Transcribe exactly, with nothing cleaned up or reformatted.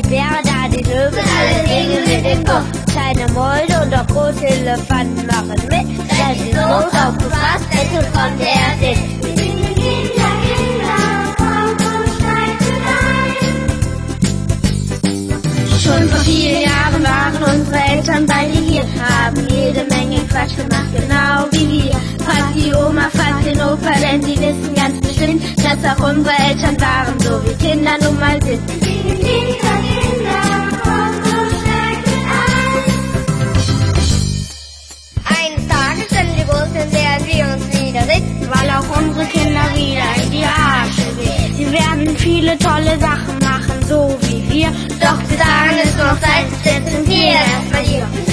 wäre da die Löwen, alle Dinge mit dem Kopf. Kleine Mäuse und auch große Elefanten machen mit. Seid ihr groß aufgepasst, denn so kommt er erst in. Wir sind die Kinder, Kinder, kommt und steigt hinein. Schon vor vielen Jahren waren unsere Eltern beide hier, haben jede Menge Quatsch gemacht, genau wie wir. Fragt die Oma, fragt den Opa, denn sie wissen ganz bestimmt, dass auch unsere Eltern waren, so wie Kinder nun mal sind. Kinder, Kinder, kommt und steigt ein. Eines Tages werden wir groß und werden wir uns wieder sitzen, weil auch unsere Kinder wieder in die Arche gehen. Sie werden viele tolle Sachen machen, so wie wir, doch bis dahin ist noch Zeit, setzen wir erstmal hier.